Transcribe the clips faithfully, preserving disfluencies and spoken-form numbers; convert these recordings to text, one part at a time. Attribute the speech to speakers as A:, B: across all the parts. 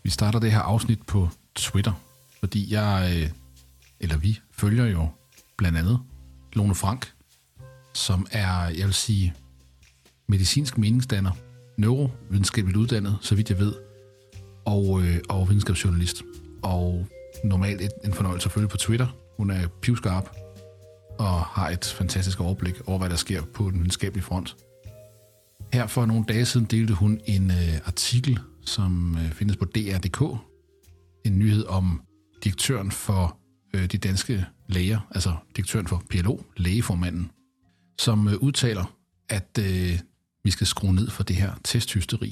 A: Vi starter det her afsnit på Twitter, fordi jeg, eller vi, følger jo blandt andet Lone Frank, som er, jeg vil sige, medicinsk meningsdanner, neurovidenskabeligt uddannet, så vidt jeg ved, og, øh, og videnskabsjournalist. Og normalt et, en fornøjelse at følge på Twitter. Hun er pivskarp og har et fantastisk overblik over, hvad der sker på den videnskabelige front. Her for nogle dage siden delte hun en øh, artikel, som øh, findes på D R punktum D K. En nyhed om direktøren for øh, de danske læger, altså direktøren for P L O, lægeformanden, som øh, udtaler, at øh, vi skal skrue ned for det her testhysteri.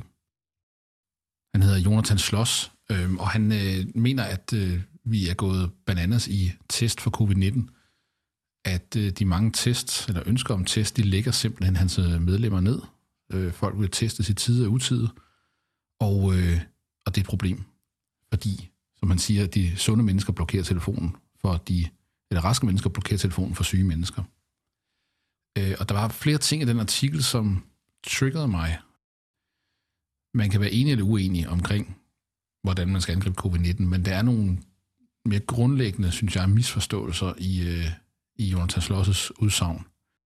A: Han hedder Jonathan Schloss, øh, og han øh, mener, at øh, vi er gået bananas i test for covid nitten. At øh, de mange tests, eller ønsker om test, de lægger simpelthen hans medlemmer ned. Øh, folk vil testes i tide og utide, og, øh, og det er et problem. Fordi, som han siger, de sunde mennesker blokerer telefonen for de, eller raske mennesker blokerer telefonen for syge mennesker. Øh, og der var flere ting i den artikel, som triggerede mig. Man kan være enig eller uenig omkring, hvordan man skal angribe covid nitten, men der er nogle mere grundlæggende, synes jeg, misforståelser i, øh, i Jonathan Schloss' udsagn.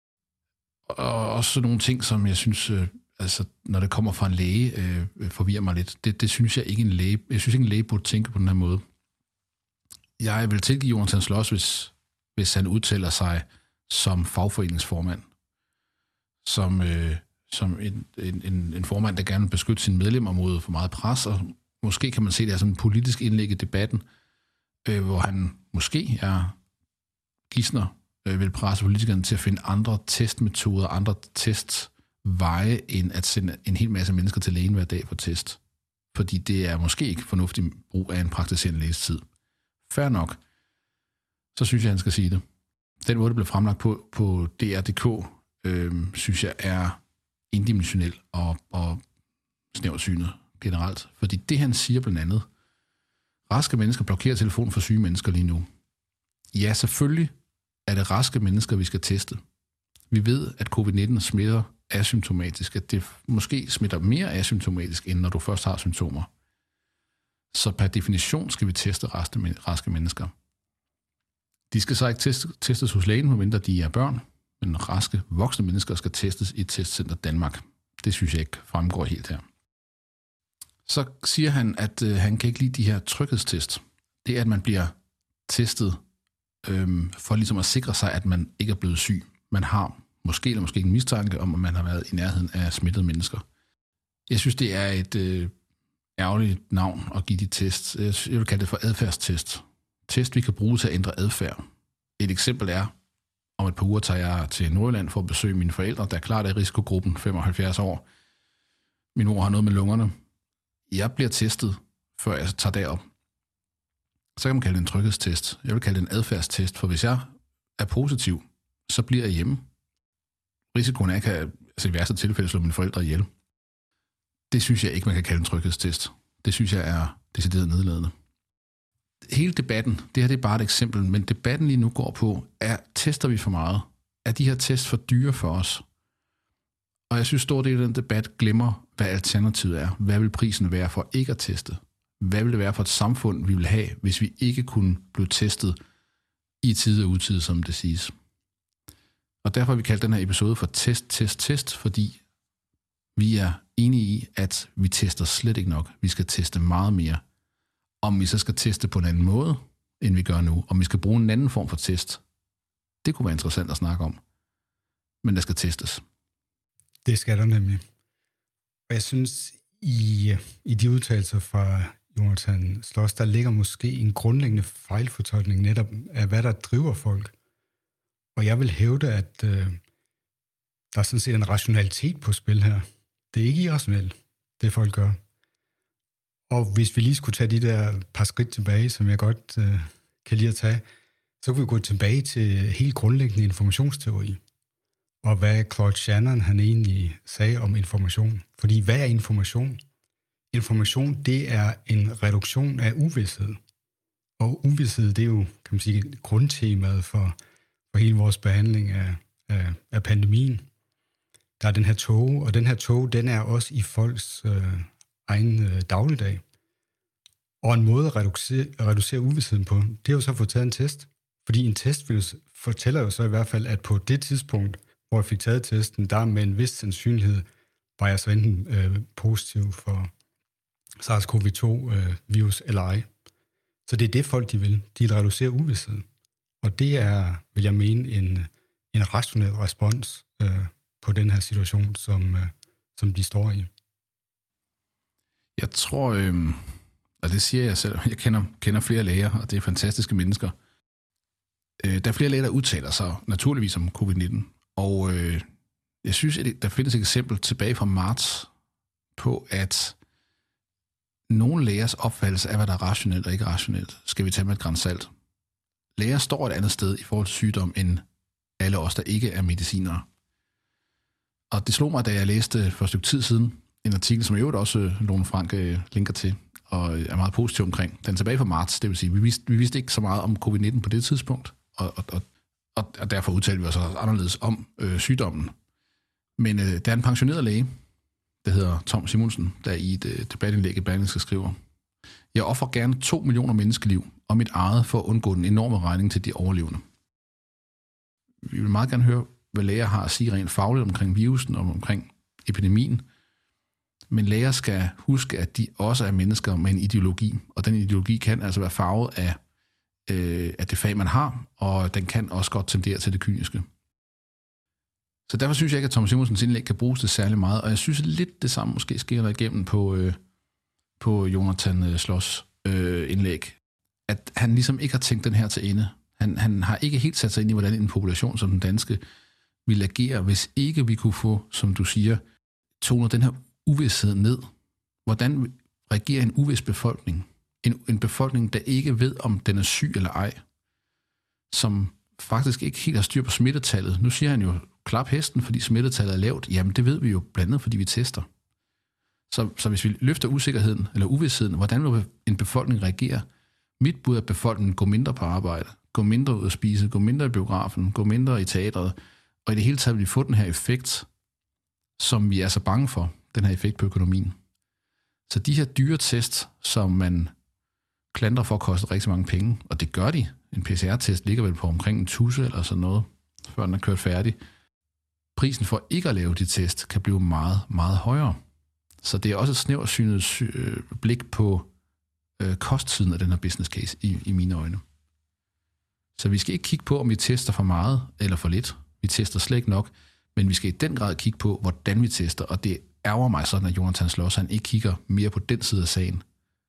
A: Og også nogle ting, som jeg synes, øh, altså, når det kommer fra en læge, øh, forvirrer mig lidt. Det, det synes jeg ikke en læge, jeg synes ikke en læge burde tænke på den her måde. Jeg vil tilgive Jonathan Schloss, hvis, hvis han udtaler sig som fagforeningsformand, som, øh, som en, en, en formand, der gerne vil beskytte sine medlemmer mod for meget pres, og måske kan man se det som en politisk indlæg i debatten, øh, hvor han måske er gidsner, øh, vil presse politikerne til at finde andre testmetoder, andre testveje, end at sende en hel masse mennesker til lægen hver dag for test. Fordi det er måske ikke fornuftig brug af en praktiserende læges tid. Fair nok. Så synes jeg, han skal sige det. Den måde, det blev fremlagt på, på D R punktum D K, øh, synes jeg er indimensionel og, og snæversynet generelt. Fordi det, han siger blandt andet, raske mennesker blokerer telefonen for syge mennesker lige nu. Ja, selvfølgelig er det raske mennesker, vi skal teste. Vi ved, at covid nitten smitter asymptomatisk, at det måske smitter mere asymptomatisk, end når du først har symptomer. Så per definition skal vi teste raske, raske mennesker. De skal så ikke teste, testes hos lægen, medmindre de er børn, men raske voksne mennesker skal testes i Testcenter Danmark. Det synes jeg ikke fremgår helt her. Så siger han, at øh, han kan ikke lide de her tryghedstest. Det er, at man bliver testet øh, for ligesom at sikre sig, at man ikke er blevet syg. Man har måske eller måske ikke en mistanke om, at man har været i nærheden af smittede mennesker. Jeg synes, det er et øh, ærgerligt navn at give de test. Jeg vil kalde det for adfærdstest. Test, vi kan bruge til at ændre adfærd. Et eksempel er, om et par uger tager jeg til Nordjylland for at besøge mine forældre, der er klart er i risikogruppen femoghalvfjerds år. Min mor har noget med lungerne. Jeg bliver testet, før jeg tager derop. Så kan man kalde det en tryghedstest. Jeg vil kalde det en adfærdstest, for hvis jeg er positiv, så bliver jeg hjemme. Risikoen er, at jeg altså i værste tilfælde slå mine forældre ihjel. Det synes jeg ikke, man kan kalde en tryghedstest. Det synes jeg er decideret nedladende. Hele debatten, det her det er bare et eksempel, men debatten lige nu går på, er tester vi for meget? Er de her tests for dyre for os? Og jeg synes, stor del af den debat glemmer, hvad alternativet er. Hvad vil prisen være for ikke at teste? Hvad vil det være for et samfund, vi vil have, hvis vi ikke kunne blive testet i tide og utide, som det siges? Og derfor har vi kaldt den her episode for test, test, test, fordi vi er enige i, at vi tester slet ikke nok. Vi skal teste meget mere. Om vi så skal teste på en anden måde, end vi gør nu. Om vi skal bruge en anden form for test. Det kunne være interessant at snakke om. Men der skal testes.
B: Det skal der nemlig. Og jeg synes, i, i de udtalelser fra Jonathan Schloss, der ligger måske en grundlæggende fejlfortolkning netop af, hvad der driver folk. Og jeg vil hævde, at øh, der er sådan set en rationalitet på spil her. Det er ikke irrationelt, det folk gør. Og hvis vi lige skulle tage de der par skridt tilbage, som jeg godt øh, kan lide at tage, så kunne vi gå tilbage til helt grundlæggende informationsteori. Og hvad Claude Shannon han egentlig sagde om information. Fordi hvad er information? Information, det er en reduktion af uvished. Og uvished, det er jo, kan man sige, grundtemaet for, for hele vores behandling af, af, af pandemien. Der er den her tåge, og den her tåge, den er også i folks øh, egen øh, dagligdag. Og en måde at reducere, reducere uvidstheden på, det er jo så at få taget en test. Fordi en test vil, fortæller jo så i hvert fald, at på det tidspunkt, hvor jeg fik taget testen, der med en vis sandsynlighed, var jeg så enten øh, positiv for SARS-CoV to øh, virus eller ej. Så det er det, folk de vil. De vil reducere uvidstheden. Og det er, vil jeg mene, en, en rationel respons øh, på den her situation, som, øh, som de står i.
A: Jeg tror, øh, og det siger jeg selv, jeg kender, kender flere læger, og det er fantastiske mennesker. Øh, der er flere læger, der udtaler sig naturligvis om covid nitten, og øh, jeg synes, at der findes et eksempel tilbage fra marts på, at nogle lægers opfattelse af, hvad der er rationelt og ikke rationelt, skal vi tage med et gran salt. Læger står et andet sted i forhold til sygdom, end alle os, der ikke er medicinere. Og det slog mig, da jeg læste for et stykke tid siden en artikel, som i øvrigt også Lone Frank linker til, og er meget positiv omkring. Den er tilbage fra marts, det vil sige, vi vidste, vi vidste ikke så meget om covid nitten på det tidspunkt, og, og, og, og derfor udtalte vi os anderledes om øh, sygdommen. Men øh, der er en pensioneret læge, der hedder Tom Simonsen, der i et øh, debatindlæg i Berlingske skriver: Jeg offer gerne to millioner menneskeliv og mit eget for at undgå den enorme regning til de overlevende. Vi vil meget gerne høre, hvad læger har at sige rent fagligt omkring virusen og omkring epidemien. Men læger skal huske, at de også er mennesker med en ideologi, og den ideologi kan altså være farvet af, øh, af det fag, man har, og den kan også godt tendere til det kyniske. Så derfor synes jeg ikke, at Tom Simonsens indlæg kan bruges til særlig meget, og jeg synes lidt det samme måske sker der igennem på, øh, på Jonathan Sloss øh, indlæg, at han ligesom ikke har tænkt den her til ende. Han, han har ikke helt sat sig ind i, hvordan en population som den danske ville agere, hvis ikke vi kunne få, som du siger, tonet den her uvidshed ned. Hvordan reagerer en uvis befolkning? En, en befolkning, der ikke ved, om den er syg eller ej, som faktisk ikke helt har styr på smittetallet. Nu siger han jo, klap hesten, fordi smittetallet er lavt. Jamen, det ved vi jo blandt andet, fordi vi tester. Så, så hvis vi løfter usikkerheden eller uvidsheden, hvordan vil en befolkning reagere? Mit bud er, at befolkningen går mindre på arbejde, går mindre ud at spise, går mindre i biografen, går mindre i teatret, og i det hele taget vil vi få den her effekt, som vi er så bange for, den her effekt på økonomien. Så de her dyre test, som man klandrer for at koste rigtig mange penge, og det gør de. En P C R-test ligger vel på omkring en tusse eller sådan noget, før den er kørt færdig. Prisen for ikke at lave de test kan blive meget, meget højere. Så det er også et snæversynet blik på øh, kostsiden af den her business case i, i mine øjne. Så vi skal ikke kigge på, om vi tester for meget eller for lidt. Vi tester slet ikke nok, men vi skal i den grad kigge på, hvordan vi tester, og det ærger mig sådan, at Jonathan Sloss, han ikke kigger mere på den side af sagen,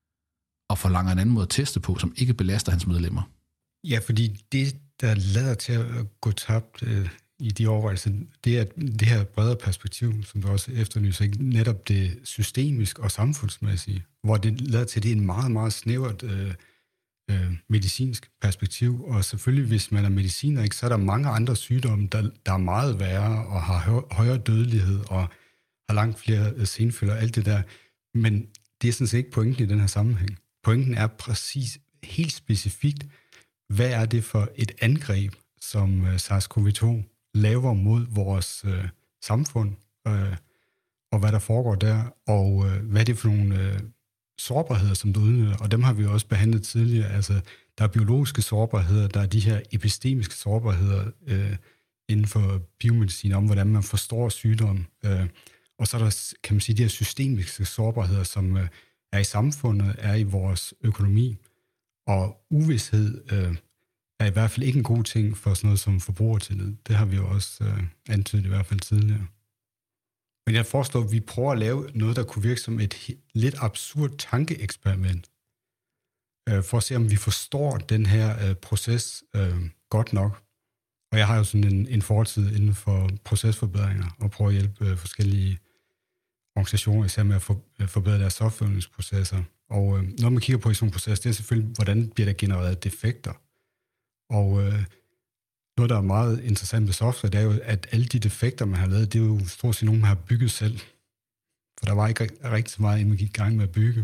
A: og forlanger en anden måde at teste på, som ikke belaster hans medlemmer.
B: Ja, fordi det, der lader til at gå tabt øh, i de overvejelser, det er det her bredere perspektiv, som du også efterlyser, ikke? Netop det systemiske og samfundsmæssige, hvor det lader til, det er en meget, meget snævert øh, øh, medicinsk perspektiv, og selvfølgelig, hvis man er mediciner, ikke, så er der mange andre sygdomme, der, der er meget værre, og har hø- højere dødelighed, og har langt flere senfølger, alt det der, men det er sådan set ikke pointen i den her sammenhæng. Pointen er præcis, helt specifikt, hvad er det for et angreb, som uh, SARS-CoV to laver mod vores uh, samfund, uh, og hvad der foregår der, og uh, hvad er det for nogle uh, sårbarheder, som du udnytter, og dem har vi også behandlet tidligere. Altså, der er biologiske sårbarheder, der er de her epistemiske sårbarheder uh, inden for biomedicin, om hvordan man forstår sygdom, uh, og så er der, kan man sige, de her systemiske sårbarheder, som uh, er i samfundet, er i vores økonomi, og uvished øh, er i hvert fald ikke en god ting for sådan noget som forbrugertillid. Det har vi jo også øh, antydet i hvert fald tidligere. Men jeg foreslår, at vi prøver at lave noget, der kunne virke som et lidt absurd tankeeksperiment, øh, for at se, om vi forstår den her øh, proces øh, godt nok. Og jeg har jo sådan en, en fortid inden for procesforbedringer, og prøver at hjælpe øh, forskellige organisationer, især med at for, øh, forbedre deres softwareprocesser. Og øh, når man kigger på i sådan en proces, det er selvfølgelig, hvordan bliver der genereret defekter. Og øh, noget, der er meget interessant ved software, det er jo, at alle de defekter, man har lavet, det er jo stort set nogen, man har bygget selv. For der var ikke rigtig så meget, inden man gik i gang med at bygge.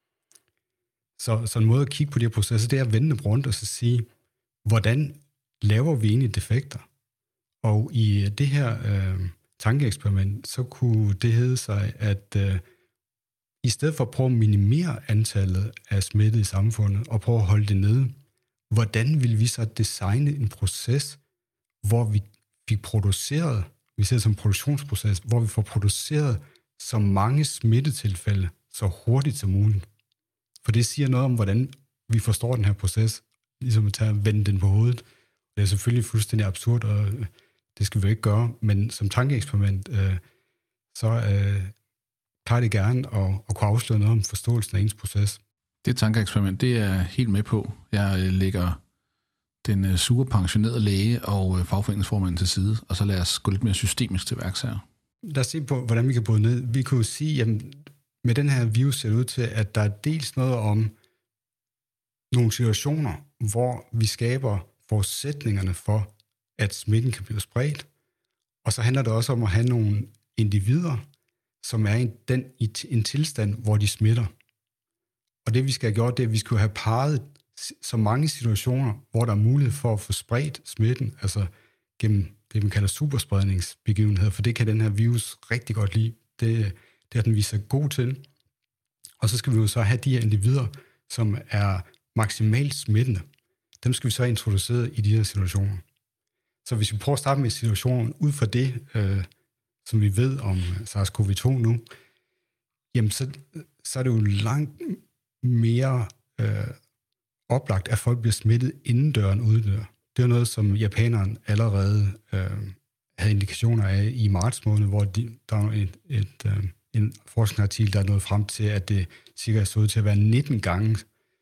B: Så, så en måde at kigge på de her processer, det er at vende rundt og så sige, hvordan laver vi egentlig defekter? Og i det her øh, tankeeksperiment, så kunne det hedde sig, at øh, i stedet for at prøve at minimere antallet af smittede i samfundet, og prøve at holde det nede, hvordan vil vi så designe en proces, hvor vi fik produceret, vi ser det som en produktionsproces, hvor vi får produceret så mange smittetilfælde så hurtigt som muligt. For det siger noget om, hvordan vi forstår den her proces, ligesom at tage og vende den på hovedet. Det er selvfølgelig fuldstændig absurd, og det skal vi ikke gøre, men som tankeeksperiment, øh, så øh, plejer det gerne at, at kunne afsløre noget om forståelsen af ens proces.
A: Det tankeeksperiment, det er jeg helt med på. Jeg øh, lægger den øh, sure pensionerede læge og øh, fagforeningsformanden til side, og så lad os gå lidt mere systemisk til værks her.
B: Lad os se på, hvordan vi kan bryde ned. Vi kunne sige, jamen, med den her virus ser det ud til, at der er dels noget om nogle situationer, hvor vi skaber forudsætningerne for, at smitten kan blive spredt. Og så handler det også om at have nogle individer, som er i, den, i en tilstand, hvor de smitter. Og det vi skal have gjort, det er, at vi skal have parret så mange situationer, hvor der er mulighed for at få spredt smitten, altså gennem det, man kalder superspredningsbegivenheder, for det kan den her virus rigtig godt lide. Det, det er den viser god til. Og så skal vi jo så have de her individer, som er maksimalt smittende. Dem skal vi så introducere i de her situationer. Så hvis vi prøver at starte med situationen ud fra det, øh, som vi ved om SARS-CoV to nu, jamen så, så er det jo langt mere øh, oplagt, at folk bliver smittet inden døren uddør. Det er noget, som japanerne allerede øh, havde indikationer af i marts måned, hvor de, der er et, et, øh, en forskningsartikel, der er nået frem til, at det sikkert så ud til at være nitten gange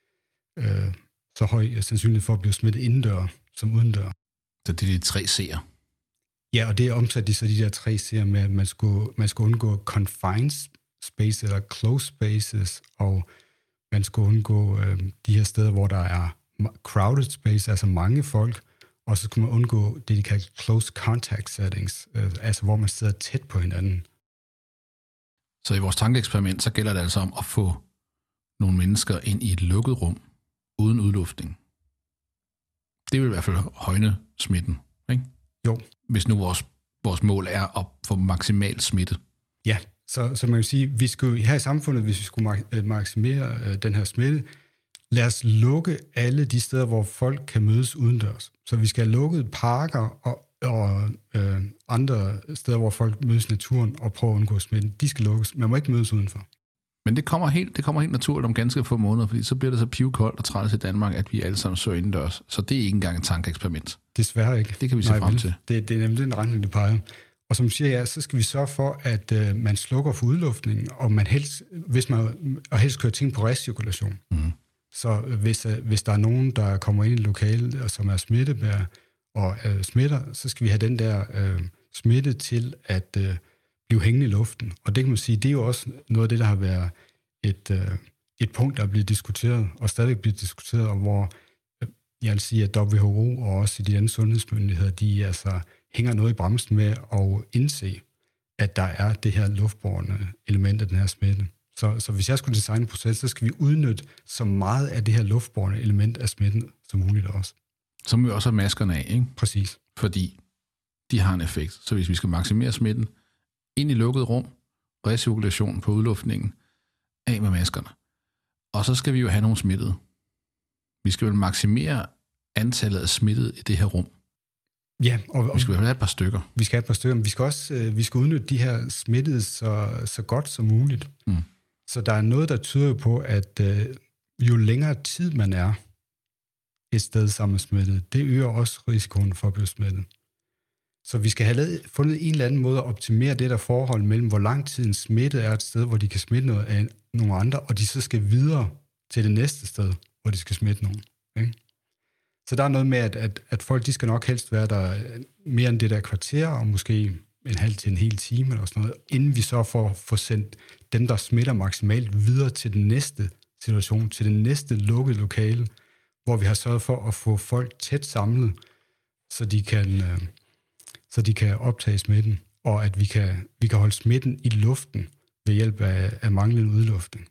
B: øh, så høj sandsynlighed for at blive smittet indendør som udendør.
A: Så det er de tre C'er?
B: Ja, og det er omsat i så de der tre C'er med, at man skulle, man skulle undgå confined spaces eller closed spaces, og man skulle undgå øh, de her steder, hvor der er crowded space, altså mange folk, og så skulle man undgå det, de kalder close contact settings, øh, altså hvor man sidder tæt på hinanden.
A: Så i vores tankeeksperiment, så gælder det altså om at få nogle mennesker ind i et lukket rum, uden udluftning. Det vil i hvert fald højne smitten, ikke?
B: Jo.
A: Hvis nu vores, vores mål er at få maksimal smitte.
B: Ja, så, så man vil sige, vi skulle her i samfundet, hvis vi skulle maksimere øh, den her smitte, lad os lukke alle de steder, hvor folk kan mødes udendørs. Så vi skal have lukket parker og, og øh, andre steder, hvor folk mødes i naturen og prøve at undgå smitten. De skal lukkes. Man må ikke mødes udenfor.
A: Men det kommer helt, det kommer helt naturligt om ganske få måneder, fordi så bliver det så pivkoldt og træls i Danmark, at vi alle sammen så indendørs. Så det er ikke engang et tankeeksperiment.
B: Desværre ikke.
A: Det kan vi se frem til.
B: Det, det er nemlig den retning, det peger. Og som siger jeg, så skal vi sørge for, at øh, man slukker for udluftningen, og man helst, hvis man og helst kører ting på recirkulation. Mm. Så hvis, øh, hvis der er nogen, der kommer ind i lokalet, og som er smittebærer og øh, smitter, så skal vi have den der øh, smitte til at øh, blive hængende i luften. Og det kan man sige, det er jo også noget af det, der har været et, øh, et punkt, der er blevet diskuteret, og stadig bliver diskuteret, og hvor øh, jeg vil sige, at W H O og også de andre sundhedsmyndigheder, de altså hænger noget i bremsen med at indse, at der er det her luftbårne element af den her smitte. Så, så hvis jeg skulle designe en proces, så skal vi udnytte så meget af det her luftbårne element af smitten som muligt også.
A: Så må vi også have maskerne af, ikke?
B: Præcis.
A: Fordi de har en effekt. Så hvis vi skal maksimere smitten, ind i lukket rum, recirkulation på udluftningen, af med maskerne. Og så skal vi jo have nogle smittede. Vi skal vel maksimere antallet af smittede i det her rum.
B: Ja, og, og
A: vi skal have et par stykker.
B: Vi skal have et par stykker, men vi skal også øh, vi skal udnytte de her smittede så, så godt som muligt. Mm. Så der er noget, der tyder på, at øh, jo længere tid man er et sted sammen med smittet, det øger også risikoen for at blive smittet. Så vi skal have lavet, fundet en eller anden måde at optimere det der forhold mellem, hvor lang tid en smittet er et sted, hvor de kan smitte noget af nogle andre, og de så skal videre til det næste sted, hvor de skal smitte nogen. Ikke? Så der er noget med, at, at, at folk, de skal nok helst være der mere end det der kvarter, og måske en halv til en hel time eller sådan noget, inden vi så får, får sendt dem, der smitter maksimalt, videre til den næste situation, til den næste lukkede lokale, hvor vi har sørget for at få folk tæt samlet, så de kan, øh, så de kan optage smitten, og at vi kan, vi kan holde smitten i luften ved hjælp af, af manglende udluftning.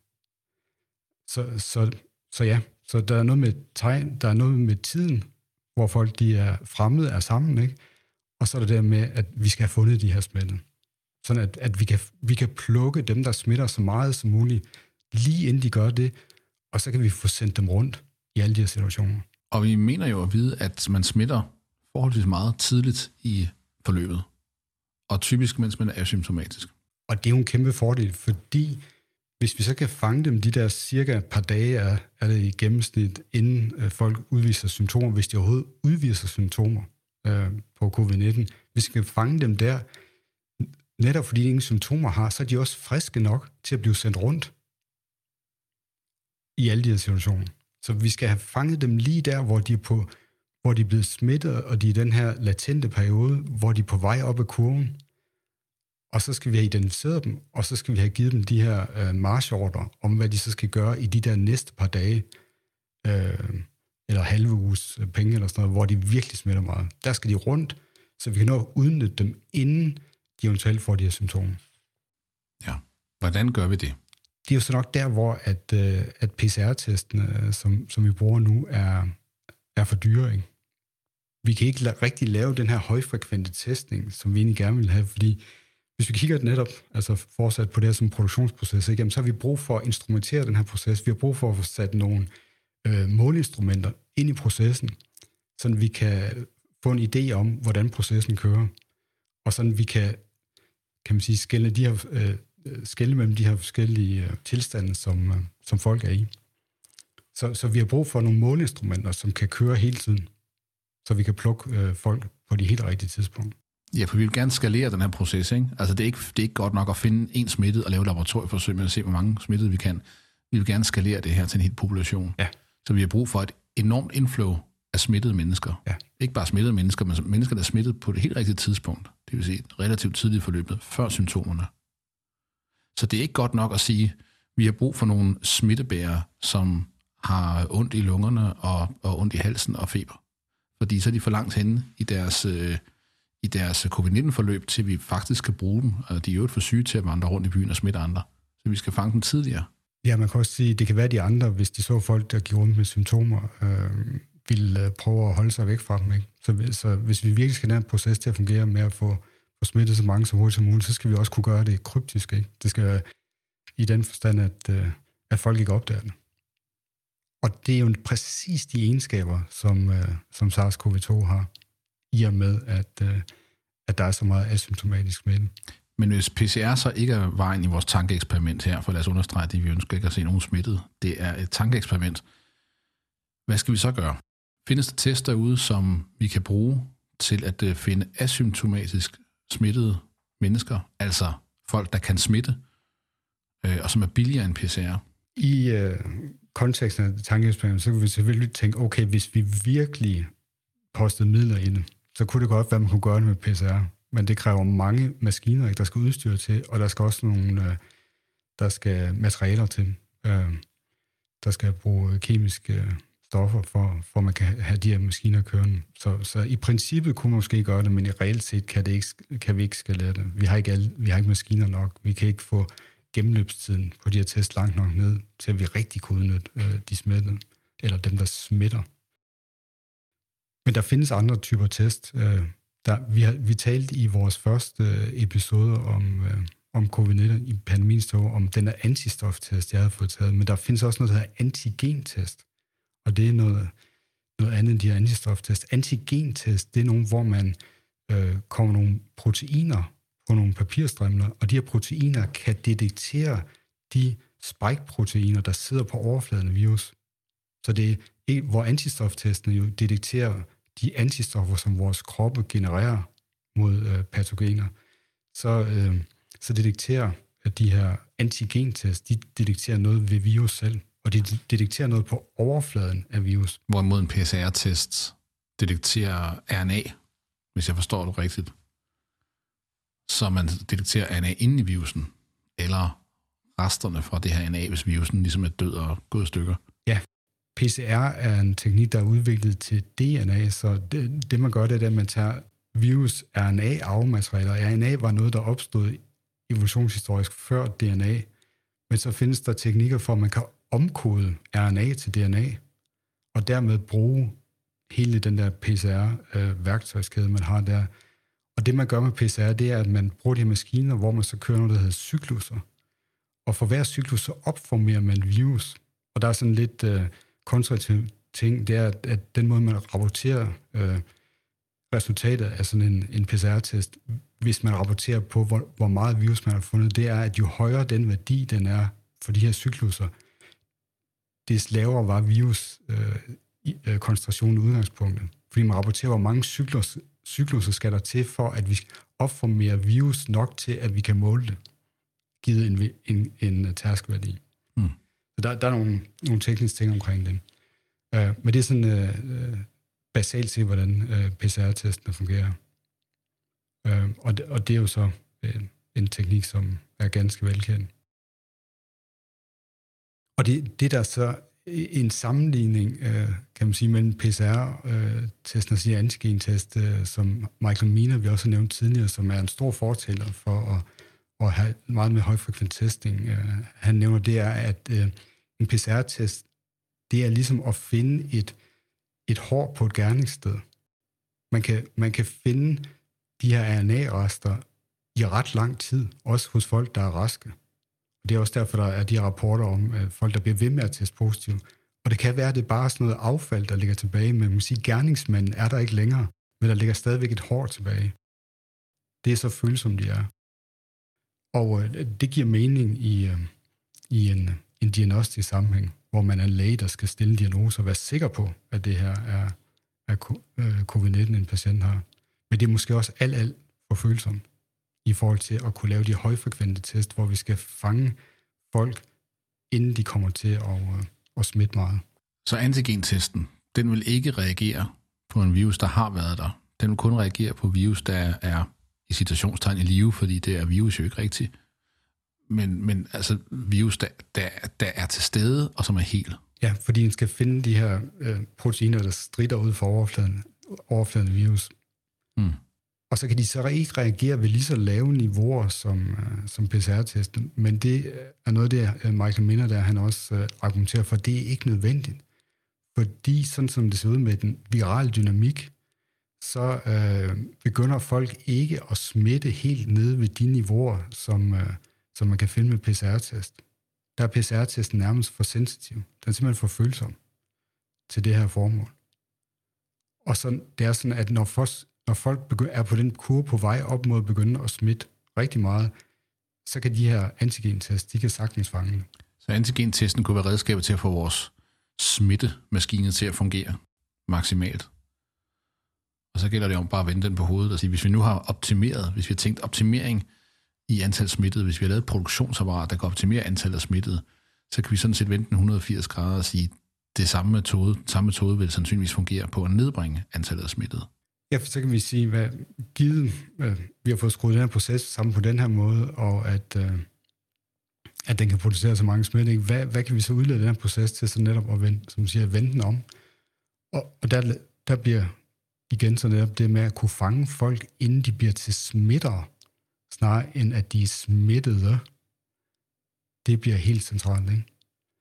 B: Så, så, så ja, så der er noget med tegn, der er noget med tiden, hvor folk de er fremmede, er sammen, ikke? Og så er det der med, at vi skal have fundet de her smittede. sådan at, at vi, kan, vi kan plukke dem, der smitter så meget som muligt, lige inden de gør det, og så kan vi få sendt dem rundt i alle de her situationer.
A: Og vi mener jo at vide, at man smitter forholdsvis meget tidligt i forløbet, og typisk mens man er asymptomatisk.
B: Og det er jo en kæmpe fordel, fordi hvis vi så kan fange dem de der cirka et par dage, er, er det i gennemsnit, inden øh, folk udviser symptomer, hvis de overhovedet udviser symptomer øh, på covid nitten. Hvis vi kan fange dem der, netop fordi de ingen symptomer har, så er de også friske nok til at blive sendt rundt i alle de her situationer. Så vi skal have fanget dem lige der, hvor de er, på, hvor de er blevet smittet, og de er i den her latente periode, hvor de er på vej op ad kurven. Og så skal vi have identificeret dem, og så skal vi have givet dem de her øh, marchordre om, hvad de så skal gøre i de der næste par dage, øh, eller halve uges penge, eller sådan noget, hvor de virkelig smitter meget. Der skal de rundt, så vi kan nå at udnytte dem, inden de eventuelt får de her symptomer.
A: Ja, hvordan gør vi det?
B: Det er jo så nok der, hvor at, øh, at P C R-testen, øh, som, som vi bruger nu, er, er for dyre, ikke? Vi kan ikke la- rigtig lave den her højfrekvente testning, som vi egentlig gerne vil have, fordi hvis vi kigger netop, altså fortsat på det her som produktionsproces, ikke, så har vi brug for at instrumentere den her proces. Vi har brug for at få sat nogle øh, måleinstrumenter ind i processen, så vi kan få en idé om, hvordan processen kører, og sådan vi kan, kan man sige, skelne, de her, øh, skelne mellem de her forskellige øh, tilstande, som, øh, som folk er i. Så, så vi har brug for nogle måleinstrumenter, som kan køre hele tiden, så vi kan plukke øh, folk på de helt rigtige tidspunkter.
A: Ja, for vi vil gerne skalere den her proces, ikke? Altså, det er ikke, det er ikke godt nok at finde en smittet og lave laboratorieforsøg med at se, hvor mange smittede vi kan. Vi vil gerne skalere det her til en hel population.
B: Ja.
A: Så vi har brug for et enormt inflow af smittede mennesker.
B: Ja.
A: Ikke bare smittede mennesker, men mennesker, der er smittet på det helt rigtige tidspunkt. Det vil sige relativt tidligt forløbet, før symptomerne. Så det er ikke godt nok at sige, at vi har brug for nogle smittebærere, som har ondt i lungerne og, og ondt i halsen og feber. Fordi så er de for langt henne i deres... Øh, i deres covid nitten-forløb, til vi faktisk kan bruge dem, og de er jo for syge til at vandre rundt i byen og smitte andre. Så vi skal fange dem tidligere.
B: Ja, man kan også sige, det kan være de andre, hvis de så folk, der gik rundt med symptomer, øh, ville prøve at holde sig væk fra dem. Ikke? Så, så hvis vi virkelig skal have en proces til at fungere med at få, få smittet så mange som hurtigt som muligt, så skal vi også kunne gøre det kryptisk. Ikke? Det skal være i den forstand, at, øh, at folk ikke opdager det. Og det er jo præcis de egenskaber, som, øh, som SARS-CoV to har, i og med, at, øh, at der er så meget asymptomatisk smitte.
A: Men hvis P C R så ikke er vejen i vores tankeeksperiment her, for lad os understrege det, vi ønsker ikke at se nogen smittet, det er et tankeeksperiment. Hvad skal vi så gøre? Findes der tester derude, som vi kan bruge til at øh, finde asymptomatisk smittede mennesker, altså folk, der kan smitte, øh, og som er billigere end P C R? I øh,
B: konteksten af tankeeksperiment, så kan vi selvfølgelig tænke, okay, hvis vi virkelig postede midler i det, så kunne det godt være, man kunne gøre det med P C R. Men det kræver mange maskiner, ikke, der skal udstyre til, og der skal også nogle, der skal materialer til. Der skal bruge kemiske stoffer, for, for man kan have de her maskiner kørende. Så, så i princippet kunne man måske gøre det, men i reelt set kan, det ikke, kan vi ikke skalere det. Vi har ikke, alle, vi har ikke maskiner nok. Vi kan ikke få gennemløbstiden på de her test langt nok ned, til at vi rigtig kunne udnytte øh, de smittede, eller dem, der smitter. Men der findes andre typer test. Der, vi, har, vi talte i vores første episode om, om covid nitten i pandemiens tog, om den der antistoftest, jeg havde fået taget. Men der findes også noget, der hedder antigentest. Og det er noget, noget andet end de her antistoftest. Antigentest, det er nogle, hvor man øh, kommer nogle proteiner på nogle papirstrimler, og de her proteiner kan detektere de spike-proteiner, der sidder på overfladen af virus. Så det er, hvor antistoftesten jo detekterer de antistoffer, som vores kroppe genererer mod øh, patogener, så, øh, så detekterer de her antigentest, de detekterer noget ved virus selv, og de detekterer noget på overfladen af virus.
A: Hvorimod en P C R-test detekterer R N A, hvis jeg forstår det rigtigt. Så man detekterer R N A inde i virusen, eller resterne fra det her R N A, hvis virusen ligesom er død og gået i stykker.
B: Ja. P C R er en teknik, der er udviklet til D N A, så det, det man gør, det er, at man tager virus R N A-arvematerialer. R N A var noget, der opstod evolutionshistorisk før D N A, men så findes der teknikker for, at man kan omkode R N A til D N A, og dermed bruge hele den der P C R-værktøjskæde, man har der. Og det, man gør med P C R, det er, at man bruger de her maskiner, hvor man så kører noget, der hedder cyklusser. Og for hver cyklus, så opformerer man virus. Og der er sådan lidt øh, konservativ ting, det er, at, at den måde, man rapporterer øh, resultatet af sådan en, en P C R-test, hvis man rapporterer på, hvor, hvor meget virus man har fundet, det er, at jo højere den værdi, den er for de her cyklusser, des lavere var viruskoncentrationen øh, i udgangspunktet. Fordi man rapporterer, hvor mange cyklus, cyklusser skal der til, for at vi opformerer virus nok til, at vi kan måle det, givet en, en, en tærskeværdi. Mm. Så der, der er nogle, nogle tekniske ting omkring det. Uh, men det er sådan uh, basalt set, hvordan uh, P C R-testen fungerer. Uh, og, det, og det er jo så uh, en teknik, som er ganske velkendt. Og det, det der er så en sammenligning, uh, kan man sige, mellem P C R-testen og antigen-test, uh, som Michael Mina, vi også har nævnt tidligere, som er en stor fortæller for at, at have meget med højfrekvent testing. Uh, han nævner, det er, at uh, en P C R-test, det er ligesom at finde et, et hår på et gerningssted. Man kan, man kan finde de her R N A-rester i ret lang tid, også hos folk, der er raske. Og det er også derfor, der er de rapporter om uh, folk, der bliver ved med at teste positivt. Og det kan være, at det er bare sådan noget affald, der ligger tilbage, men man må sige, gerningsmanden er der ikke længere, men der ligger stadigvæk et hår tilbage. Det er så følsomt, de er. Og uh, det giver mening i, uh, i en, en diagnostisk sammenhæng, hvor man er en læge, der skal stille diagnoser og være sikker på, at det her er, er covid nitten, en patient har. Men det er måske også alt, alt for følsomt i forhold til at kunne lave de højfrekvente test, hvor vi skal fange folk, inden de kommer til at, at smitte meget.
A: Så antigentesten, den vil ikke reagere på en virus, der har været der. Den vil kun reagere på virus, der er i citationstegn i live, fordi det er virus jo ikke rigtigt. Men, men altså virus, der, der, der er til stede, og som er helt.
B: Ja, fordi den skal finde de her øh, proteiner, der strider ud for overfladen, overfladen af virus. Mm. Og så kan de så ikke reagere ved lige så lave niveauer som, øh, som P C R-testen. Men det er noget, det Michael Mina, der han også øh, argumenterer for, det er ikke nødvendigt. Fordi sådan som det ser ud med den virale dynamik, så øh, begynder folk ikke at smitte helt ned ved de niveauer, som... Øh, som man kan finde med P C R-test. Der er P C R-testen nærmest for sensitiv. Den er simpelthen for følsom til det her formål. Og så, det er sådan, at når folk, når folk begynder, er på den kurve på vej op mod at begynde at smitte rigtig meget, så kan de her antigentest, de kan sagtens fange det.
A: Så antigentesten kunne være redskabet til at få vores smittemaskine til at fungere maksimalt. Og så gælder det om bare at vende den på hovedet og sige, hvis vi nu har optimeret, hvis vi har tænkt optimering i antal smittede, hvis vi har lavet et produktionsapparat, der kan optimere antallet af smittede, så kan vi sådan set vende den et hundrede og firs grader og sige, at det samme metode, samme metode vil sandsynligvis fungere på at nedbringe antallet af smittede.
B: Ja, for så kan vi sige, hvad givet, øh, vi har fået skruet den her proces sammen på den her måde, og at, øh, at den kan producere så mange smitte, hvad, hvad kan vi så udlede den her proces til så netop at vende, som siger, vende den om? Og, og der, der bliver igen så netop det med at kunne fange folk, inden de bliver til smittere, snarere end at de er smittede, det bliver helt centralt, ikke?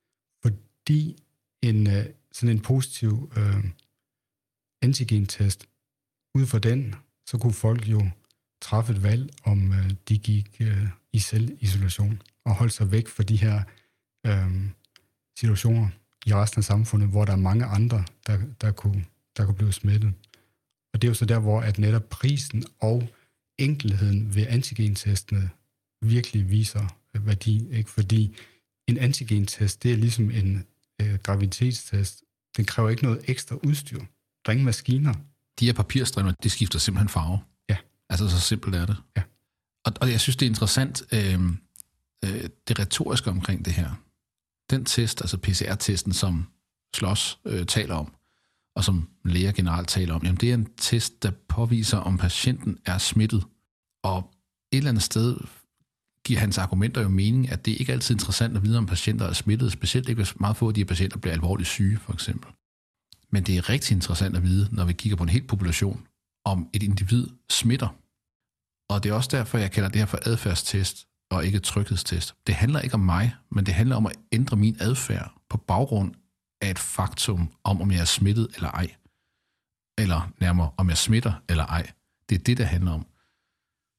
B: Fordi en, sådan en positiv øh, antigentest, ud fra den, så kunne folk jo træffe et valg, om øh, de gik øh, i selvisolation og holdt sig væk fra de her øh, situationer i resten af samfundet, hvor der er mange andre, der, der, kunne, der kunne blive smittet. Og det er jo så der, hvor at netop prisen og enkelheden ved antigentestene virkelig viser værdi, ikke? Fordi en antigentest, det er ligesom en øh, graviditetstest. Den kræver ikke noget ekstra udstyr. Der er ingen maskiner.
A: De her papirstrimler, det skifter simpelthen farve.
B: Ja.
A: Altså, så simpelt er det.
B: Ja.
A: Og, og jeg synes, det er interessant, øh, øh, det retoriske omkring det her. Den test, altså P C R-testen, som Schloss øh, taler om, og som læger generelt taler om, jamen det er en test, der påviser, om patienten er smittet. Og et eller andet sted giver hans argumenter jo mening, at det ikke altid er interessant at vide, om patienter er smittet, specielt ikke, hvis meget få af de her patienter bliver alvorligt syge, for eksempel. Men det er rigtig interessant at vide, når vi kigger på en hel population, om et individ smitter. Og det er også derfor, jeg kalder det her for adfærdstest, og ikke tryghedstest. Det handler ikke om mig, men det handler om at ændre min adfærd på baggrund af et faktum om, om jeg er smittet eller ej. Eller nærmere, om jeg smitter eller ej. Det er det, der handler om.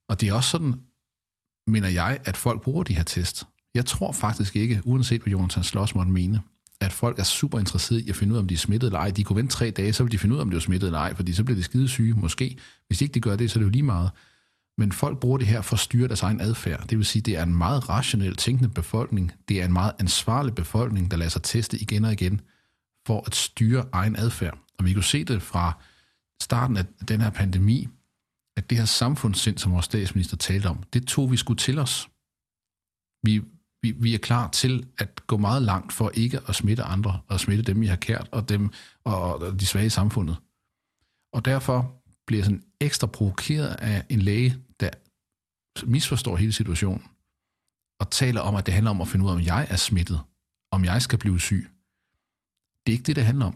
A: Og det er også sådan, mener jeg, at folk bruger de her test. Jeg tror faktisk ikke, uanset hvad Jonathan Sloss måtte mene, at folk er super interesserede i at finde ud af, om de er smittet eller ej. De kunne vente tre dage, så vil de finde ud af, om de er smittet eller ej, fordi så bliver de skide syge, måske. Hvis ikke de gør det, så er det jo lige meget. Men folk bruger det her for at styre deres egen adfærd. Det vil sige, det er en meget rationel tænkende befolkning. Det er en meget ansvarlig befolkning, der lader sig teste igen og igen for at styre egen adfærd. Og vi kunne se det fra starten af den her pandemi, at det her samfundssind, som vores statsminister talte om, det tog vi sgu til os. Vi, vi, vi er klar til at gå meget langt for ikke at smitte andre, og smitte dem, vi har kært, og, dem, og, og de svage i samfundet. Og derfor bliver jeg sådan ekstra provokeret af en læge, der misforstår hele situationen, og taler om, at det handler om at finde ud af, om jeg er smittet, om jeg skal blive syg. Det er ikke det, det handler om.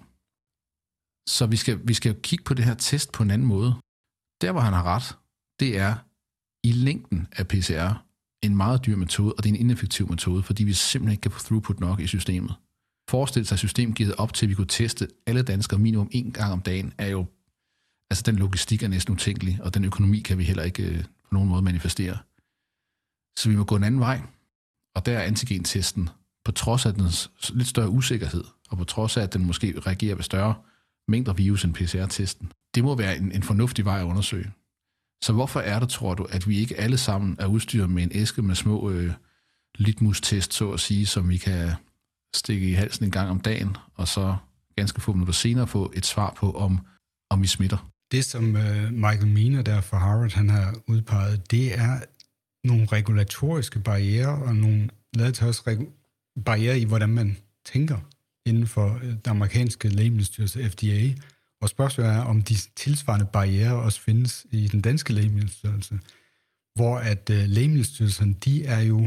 A: Så vi skal, vi skal kigge på det her test på en anden måde. Der, hvor han har ret, det er i længden af P C R en meget dyr metode, og det er en ineffektiv metode, fordi vi simpelthen ikke kan få throughput nok i systemet. Forestil sig, at systemet givet op til, at vi kunne teste alle danskere minimum en gang om dagen, er jo, altså den logistik er næsten utænkelig, og den økonomi kan vi heller ikke øh, på nogen måde manifestere. Så vi må gå en anden vej, og der er antigentesten, på trods af dens lidt større usikkerhed, og på trods af, at den måske reagerer ved større mængder virus end P C R-testen. Det må være en, en fornuftig vej at undersøge. Så hvorfor er det, tror du, at vi ikke alle sammen er udstyret med en æske med små øh, litmus-test, så at sige, som vi kan stikke i halsen en gang om dagen, og så ganske få minutter senere få et svar på, om, om vi smitter?
B: Det, som øh, Michael Mina der fra Harvard, han har udpeget, det er nogle regulatoriske barrierer, og nogle lavet til også regu- barrierer i, hvordan man tænker inden for den amerikanske lægemiddelstyrelse F D A. Og spørgsmålet er, om de tilsvarende barrierer også findes i den danske lægemiddelstyrelse, hvor at uh, lægemiddelstyrelsen, de er jo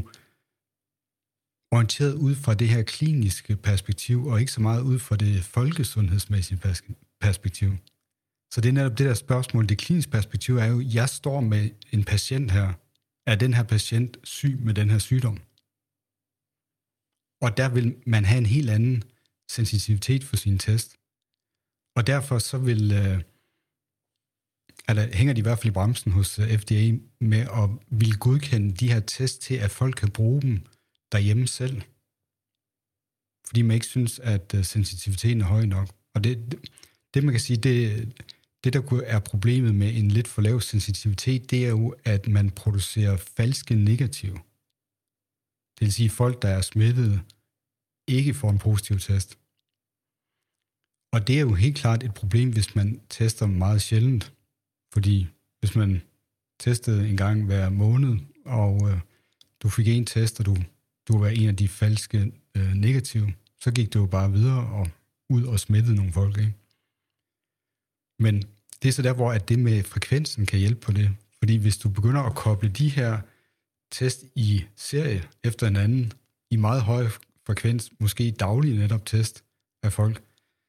B: orienteret ud fra det her kliniske perspektiv, og ikke så meget ud fra det folkesundhedsmæssige perspektiv. Så det er netop det der spørgsmål. Det kliniske perspektiv er jo, jeg står med en patient her. Er den her patient syg med den her sygdom? Og der vil man have en helt anden sensitivitet for sin test. Og derfor så vil, øh, eller hænger de i hvert fald i bremsen hos F D A med at ville godkende de her test til, at folk kan bruge dem derhjemme selv. Fordi man ikke synes, at uh, sensitiviteten er høj nok. Og det, det, det man kan sige, det, det der er problemet med en lidt for lav sensitivitet, det er jo, at man producerer falske negativ. Det vil sige, at folk, der er smittet, ikke får en positiv test. Og det er jo helt klart et problem, hvis man tester meget sjældent. Fordi hvis man testede en gang hver måned, og øh, du fik en test, og du, du var en af de falske øh, negative, så gik du jo bare videre og ud og smittede nogle folk, ikke? Men det er så der, hvor at det med frekvensen kan hjælpe på det. Fordi hvis du begynder at koble de her test i serie efter en anden, i meget høj frekvens, måske daglig netop test af folk,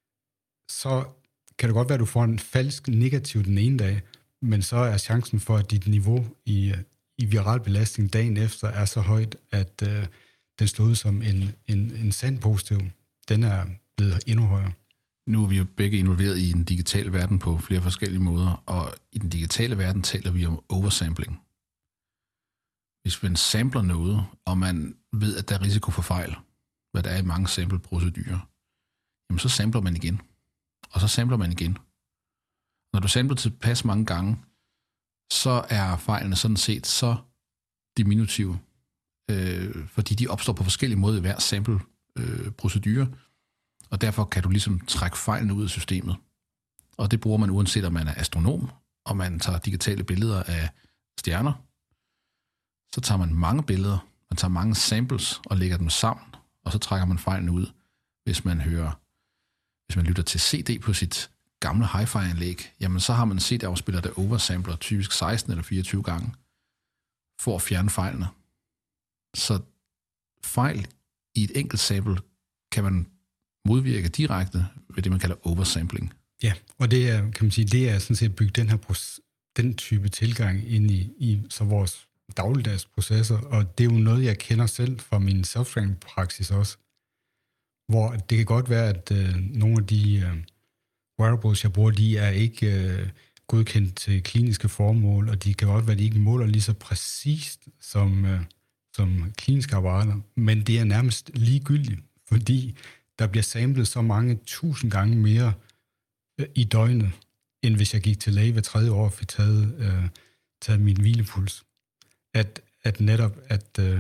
B: så kan det godt være, at du får en falsk negativ den ene dag, men så er chancen for, at dit niveau i, i viral belastning dagen efter er så højt, at øh, den slår ud som en, en, en sand positiv. Den er blevet endnu højere.
A: Nu er vi jo begge involveret i den digitale verden på flere forskellige måder, og i den digitale verden taler vi om oversampling. Hvis man sampler noget, og man ved, at der er risiko for fejl, hvad der er i mange sampleprocedurer, jamen så sampler man igen. Og så sampler man igen. Når du sampler tilpas mange gange, så er fejlene sådan set så diminutive, øh, fordi de opstår på forskellige måder i hver sampleprocedure, øh, og derfor kan du ligesom trække fejlene ud af systemet. Og det bruger man uanset om man er astronom, og man tager digitale billeder af stjerner. Så tager man mange billeder, man tager mange samples og lægger dem sammen, og så trækker man fejlene ud, hvis man hører Hvis man lytter til C D på sit gamle hi-fi-anlæg, jamen så har man en C D-afspiller, der oversampler typisk seksten eller fireogtyve gange, for at fjerne fejlene. Så fejl i et enkelt sample kan man modvirke direkte ved det, man kalder oversampling.
B: Ja, og det er, kan man sige, det er sådan set bygget den her den type tilgang ind i, i så vores dagligdags processer, og det er jo noget, jeg kender selv fra min self-training-praksis også, hvor det kan godt være, at øh, nogle af de øh, wearables, jeg bruger, de er ikke øh, godkendt til kliniske formål, og de kan godt være, at de ikke måler lige så præcist som, øh, som kliniske apparater, men det er nærmest ligegyldigt, fordi der bliver samlet så mange tusind gange mere øh, i døgnet, end hvis jeg gik til læge hver tredje år og fik taget, øh, taget min hvilepuls. At, at netop, at, øh,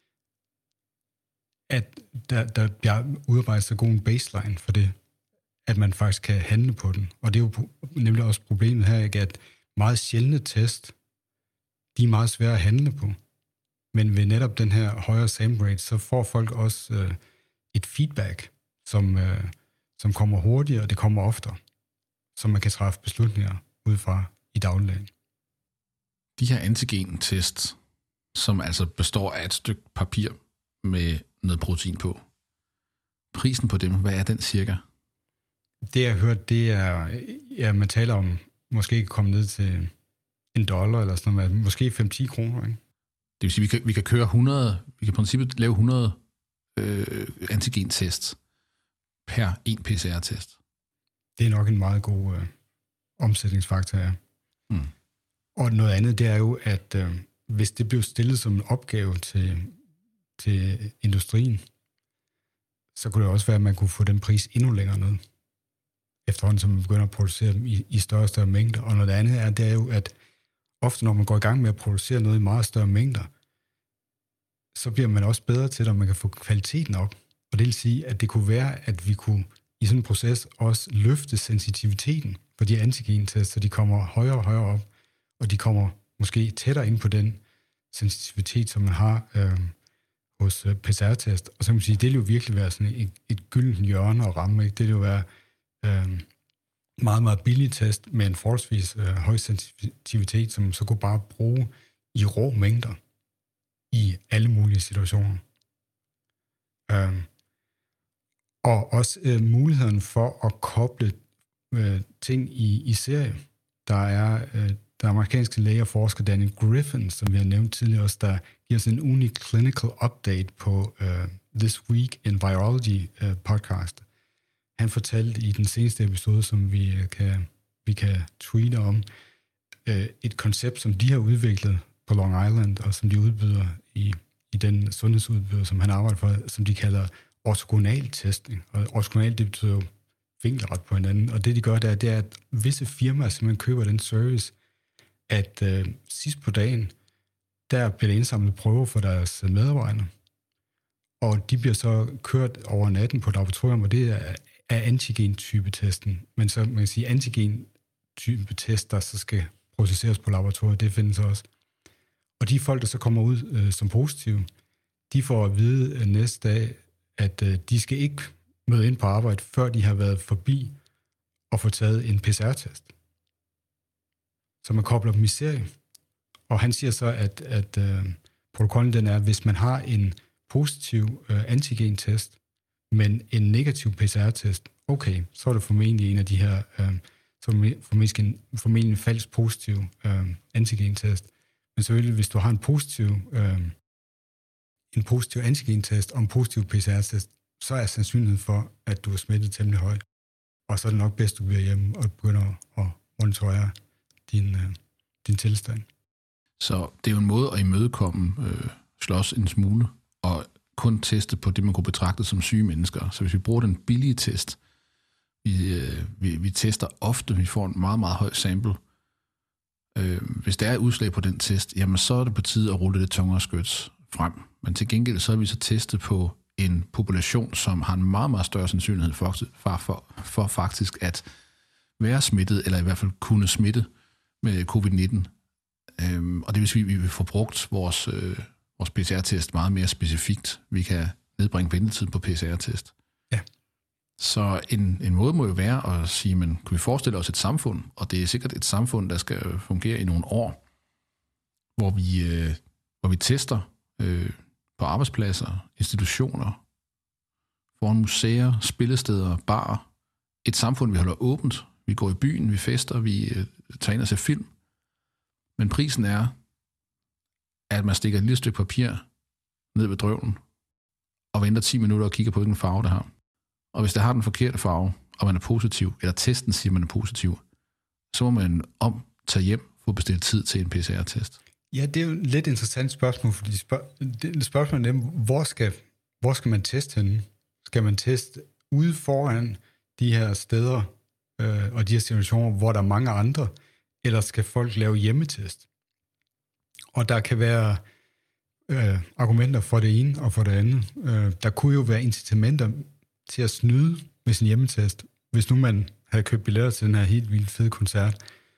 B: at der, der bliver udarbejdet så god en baseline for det, at man faktisk kan handle på den. Og det er jo nemlig også problemet her, ikke? At meget sjældne test, de er meget svære at handle på. Men ved netop den her højere sample rate, så får folk også øh, et feedback, som, øh, som kommer hurtigere, og det kommer oftere, så man kan træffe beslutninger ud fra i dagligdagen.
A: De her antigen-test, som altså består af et stykke papir med noget protein på, prisen på dem, hvad er den cirka?
B: Det jeg har hørt, det er, ja, man taler om, måske kan komme ned til en dollar, eller sådan noget, måske fem til ti kroner, ikke?
A: Det vil sige, vi kan, vi kan køre hundrede, vi kan i princippet lave hundrede øh, antigen-tests per en P C R-test.
B: Det er nok en meget god øh, omsætningsfaktor, ja.
A: Mm.
B: Og noget andet, det er jo, at øh, hvis det bliver stillet som en opgave til, til industrien, så kunne det også være, at man kunne få den pris endnu længere ned, efterhånden som man begynder at producere dem i, i større og større mængder. Og noget andet er, det er jo, at ofte når man går i gang med at producere noget i meget større mængder, så bliver man også bedre til det, og man kan få kvaliteten op. Og det vil sige, at det kunne være, at vi kunne i sådan en proces også løfte sensitiviteten for de antigen-tests, så de kommer højere og højere op, og de kommer måske tættere ind på den sensitivitet, som man har øh, hos øh, P C R-test. Og så kan man sige, det vil jo virkelig være sådan et, et gyldent hjørne at ramme, ikke? Det vil jo være øh, meget, meget billig test med en forholdsvis øh, høj sensitivitet, som så kunne bare bruge i rå mængder i alle mulige situationer. Øh, og også øh, muligheden for at koble øh, ting i, i serie. Der er øh, der amerikanske læge og forsker Daniel Griffin, som vi har nævnt tidligere også, der giver os en unik clinical update på uh, This Week in Virology uh, podcast. Han fortalte i den seneste episode, som vi kan, vi kan tweete om, uh, et koncept, som de har udviklet på Long Island, og som de udbyder i, i den sundhedsudbyder, som han arbejder for, som de kalder ortogonal testing. Og ortogonal, det betyder jo vinkelret på hinanden. Og det, de gør der, det er, at visse firmaer simpelthen køber den service, at øh, sidst på dagen, der bliver der indsamlet prøver for deres medarbejdere, og de bliver så kørt over natten på et laboratorium, og det er, er antigen-type-testen. Men så man kan sige, antigen-type-test, der så skal processeres på laboratoriet, det findes også. Og de folk, der så kommer ud øh, som positive, de får at vide øh, næste dag, at øh, de skal ikke møde ind på arbejde, før de har været forbi og få taget en P C R-test. Så man kobler dem i serie. Og han siger så, at, at uh, protokollen den er, at hvis man har en positiv uh, antigen-test, men en negativ P C R-test, okay, så er det formentlig en af de her, uh, så formentlig en, formentlig en falsk positiv uh, antigen-test. Men selvfølgelig, hvis du har en positiv, uh, en positiv antigen-test og en positiv P C R-test, så er sandsynligheden for, at du er smittet temmelig høj. Og så er det nok bedst, du bliver hjemme og begynder at monitorere din, øh, din tilstand.
A: Så det er jo en måde at imødekomme øh, slås en smule, og kun teste på det, man kunne betragte som syge mennesker. Så hvis vi bruger den billige test, vi, øh, vi, vi tester ofte, vi får en meget, meget høj sample. Øh, hvis der er et udslag på den test, jamen så er det på tide at rulle det tungere skyts frem. Men til gengæld så er vi så testet på en population, som har en meget, meget større sandsynlighed for, for, for, for faktisk at være smittet, eller i hvert fald kunne smitte med covid nitten. Øhm, og det vil sige, at vi vil få brugt vores, øh, vores P C R-test meget mere specifikt. Vi kan nedbringe ventetiden på P C R-test.
B: Ja.
A: Så en, en måde må jo være at sige, men kan vi forestille os et samfund, og det er sikkert et samfund, der skal fungere i nogle år, hvor vi, øh, hvor vi tester øh, på arbejdspladser, institutioner, foran museer, spillesteder, barer. Et samfund, vi holder åbent. Vi går i byen, vi fester, vi øh, tager ind og ser film. Men prisen er, at man stikker et lille stykke papir ned ved drøvlen, og venter ti minutter og kigger på, hvilken farve det har. Og hvis det har den forkerte farve, og man er positiv, eller testen siger, man er positiv, så må man om tage hjem få bestilt tid til en P C R-test.
B: Ja, det er jo et lidt interessant spørgsmål, fordi spørg- det, spørgsmålet er, hvor skal, hvor skal man teste henne? Skal man teste ude foran de her steder øh, og de her situationer, hvor der er mange andre, eller skal folk lave hjemmetest? Og der kan være øh, argumenter for det ene og for det andet. Øh, der kunne jo være incitamenter til at snyde med sin hjemmetest, hvis nu man havde købt billetter til den her helt vildt fede koncert,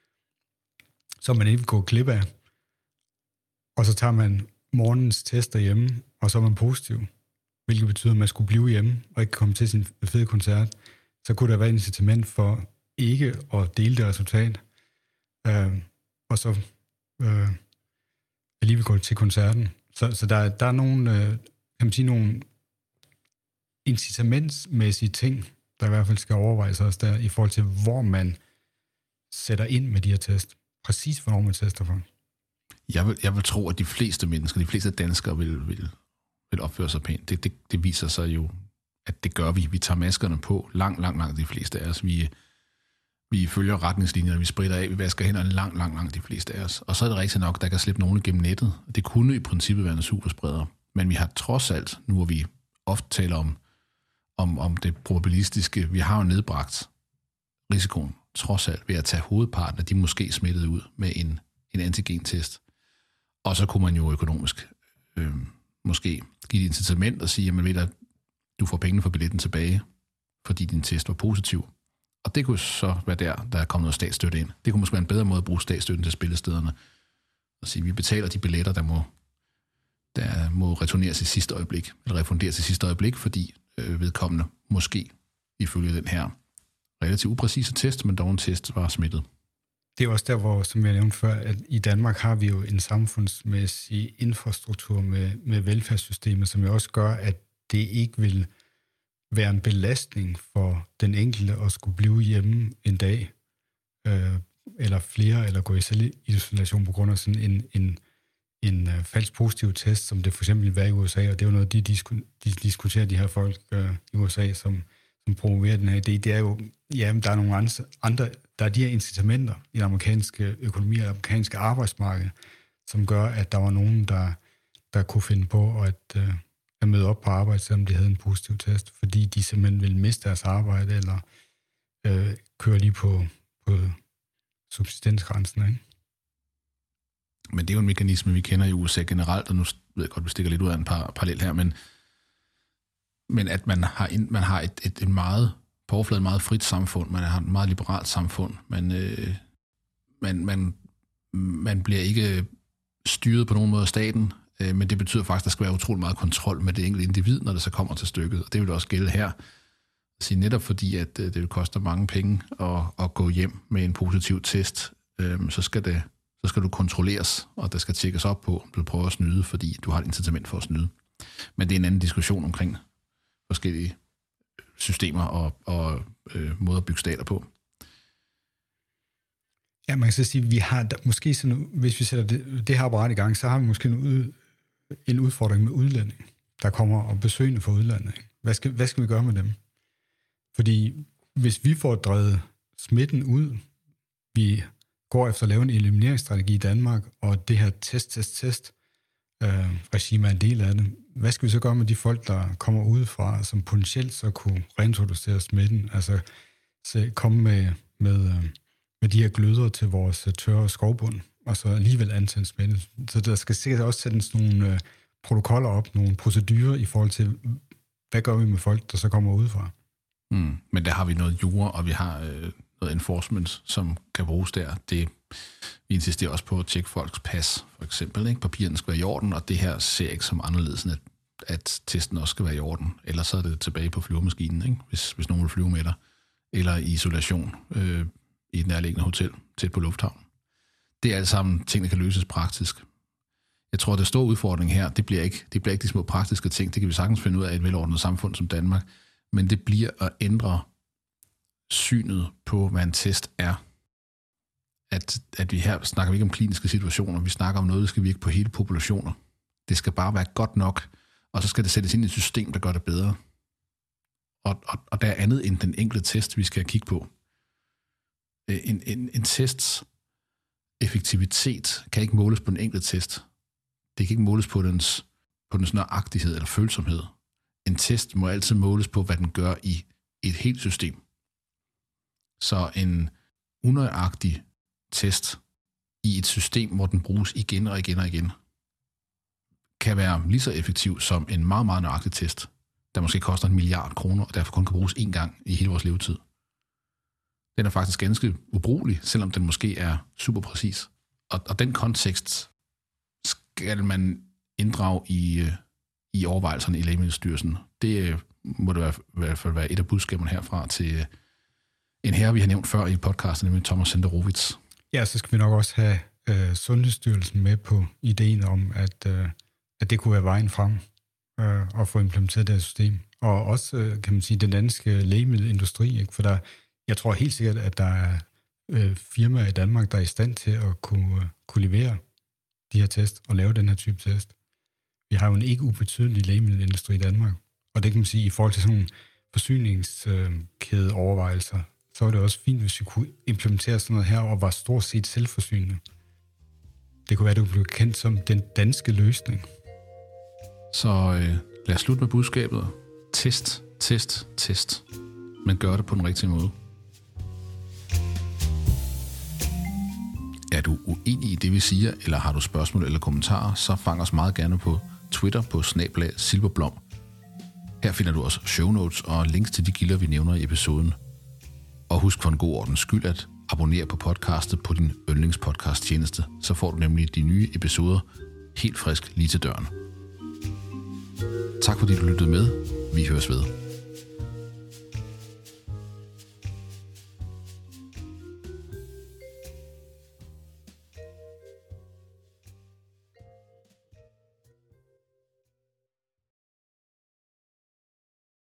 B: som man ikke vil gå glip af. Og så tager man morgens test derhjemme, og så er man positiv, hvilket betyder, at man skulle blive hjemme og ikke komme til sin fede koncert. Så kunne der være et incitament for ikke at dele det resultat, øh, og så øh, alligevel gå til koncerten. Så, så der, der er nogle, øh, kan man sige, nogle incitamentsmæssige ting, der i hvert fald skal overvejes også der, i forhold til, hvor man sætter ind med de her test. Præcis, hvornår man tester for.
A: Jeg vil, jeg vil tro, at de fleste mennesker, de fleste danskere vil, vil, vil opføre sig pænt. Det, det, det viser sig jo, at det gør vi. Vi tager maskerne på langt, langt, langt de fleste af os. Vi, vi følger retningslinjer, vi spritter af, vi vasker hænderne langt, langt, langt de fleste af os. Og så er det rigtigt nok, der kan slippe nogen gennem nettet. Det kunne i princippet være en superspreder. Men vi har trods alt, nu hvor vi ofte taler om, om, om det probabilistiske, vi har jo nedbragt risikoen, trods alt, ved at tage hovedparten af de måske smittede ud med en, en antigentest. Og så kunne man jo økonomisk øh, måske give et incitament og sige, jamen ved du, du får pengene for billetten tilbage, fordi din test var positiv. Og det kunne så være der, der er kommet noget statsstøtte ind. Det kunne måske være en bedre måde at bruge statsstøtten til spillestederne. Og sige, vi betaler de billetter, der må, der må returneres i sidste øjeblik, eller refunderes i sidste øjeblik, fordi øh, vedkommende måske, ifølge den her relativt upræcise test, men dog en test, var smittet.
B: Det er også der, hvor, som jeg nævnte før, at i Danmark har vi jo en samfundsmæssig infrastruktur med, med velfærdssystemet, som jo også gør, at det ikke vil være en belastning for den enkelte at skulle blive hjemme en dag, øh, eller flere, eller gå i isolation på grund af sådan en, en, en uh, falsk positiv test, som det for eksempel vil være i U S A, og det er jo noget, de, disku, de diskuterer, de her folk øh, i U S A, som, som promoverer den her idé. Det er jo, ja, der er nogle andre, andre, der er de her incitamenter i den amerikanske økonomi og det amerikanske arbejdsmarked, som gør, at der var nogen, der, der kunne finde på at, øh, at møde op på arbejde, selvom de havde en positiv test, fordi de simpelthen ville miste deres arbejde, eller øh, køre lige på, på subsistensgrænsen, ikke?
A: Men det er jo en mekanisme, vi kender i U S A generelt, og nu ved jeg godt, vi stikker lidt ud af en par parallel her, men, men at man har, en, man har et, et, et meget på overfladen meget frit samfund, man har et meget liberalt samfund, man, øh, man, man, man bliver ikke styret på nogen måde af staten, øh, men det betyder faktisk, at der skal være utrolig meget kontrol med det enkelte individ, når det så kommer til stykket, og det vil også gælde her. Så netop fordi, at øh, det vil koste mange penge at, at gå hjem med en positiv test, øh, så skal det så skal du kontrolleres, og der skal tjekkes op på, om du prøver at snyde, fordi du har et incitament for at snyde. Men det er en anden diskussion omkring forskellige systemer og, og øh, måder at bygge stater på.
B: Ja, man kan så sige, at vi har måske sådan, hvis vi sætter det, det her apparat i gang, så har vi måske en, ud, en udfordring med udlænding, der kommer og besøgende fra udlandet. Hvad skal, hvad skal vi gøre med dem? Fordi hvis vi får drevet smitten ud, vi går efter at lave en elimineringsstrategi i Danmark, og det her test, test, test øh, regime er en del af det. Hvad skal vi så gøre med de folk, der kommer udefra, som potentielt så kunne reintroducere smitten? Altså så komme med, med, øh, med de her gløder til vores tørre skovbund, og så alligevel antænde smitten. Så der skal sikkert også sættes nogle øh, protokoller op, nogle procedurer i forhold til, hvad gør vi med folk, der så kommer udefra?
A: Mm, men der har vi noget jura, og vi har øh, noget enforcement, som kan bruges der. Det, vi insisterer også på at tjekke folks pas, for eksempel. Ikke? Papirerne skal være i orden, og det her ser ikke som anderledes, end at, at testen også skal være i orden. Ellers så er det tilbage på flyvemaskinen, ikke? Hvis, hvis nogen vil flyve med dig. Eller i isolation øh, i et nærliggende hotel, tæt på lufthavn. Det er alle sammen ting, der kan løses praktisk. Jeg tror, at det store udfordring her, det bliver ikke, det bliver ikke de små praktiske ting. Det kan vi sagtens finde ud af i et velordnet samfund som Danmark. Men det bliver at ændre synet på, hvad en test er. At, at vi her snakker vi ikke om kliniske situationer, vi snakker om noget, der skal virke på hele populationer. Det skal bare være godt nok, og så skal det sættes ind i et system, der gør det bedre. Og, og, og der er andet end den enkelte test, vi skal kigge på. en, en, en tests effektivitet kan ikke måles på en enkelt test. Det kan ikke måles på dens, på dens nøjagtighed eller følsomhed. En test må altid måles på, hvad den gør i et helt system. Så en unøjagtig test i et system, hvor den bruges igen og igen og igen, kan være lige så effektiv som en meget, meget nøjagtig test, der måske koster en milliard kroner, og derfor kun kan bruges én gang i hele vores levetid. Den er faktisk ganske ubrugelig, selvom den måske er super præcis. Og, og den kontekst skal man inddrage i, i overvejelserne i Lægemiddelstyrelsen. Det må det i hvert fald være et af budskaberne herfra til en herre, vi har nævnt før i podcasten, nemlig Thomas Senderovitz.
B: Ja, så skal vi nok også have øh, Sundhedsstyrelsen med på ideen om, at, øh, at det kunne være vejen frem øh, at få implementeret det her system. Og også, øh, kan man sige, den danske lægemiddelindustri, ikke? For der, jeg tror helt sikkert, at der er øh, firmaer i Danmark, der er i stand til at kunne, øh, kunne levere de her test og lave den her type test. Vi har jo en ikke ubetydelig lægemiddelindustri i Danmark, og det kan man sige, i forhold til sådan nogle forsyningskædeovervejelser, så er det også fint, hvis vi kunne implementere sådan noget her, og var stort set selvforsynende. Det kunne være, at det blev kendt som den danske løsning.
A: Så øh, lad os slutte med budskabet. Test, test, test. Men gør det på den rigtige måde. Er du uenig i det, vi siger, eller har du spørgsmål eller kommentarer, så fang os meget gerne på Twitter på snabel-a silverblom. Her finder du også show notes og links til de kilder, vi nævner i episoden. Og husk for en god ordens skyld at abonnere på podcastet på din yndlingspodcast-tjeneste, så får du nemlig de nye episoder helt frisk lige til døren. Tak fordi du lyttede med. Vi høres ved.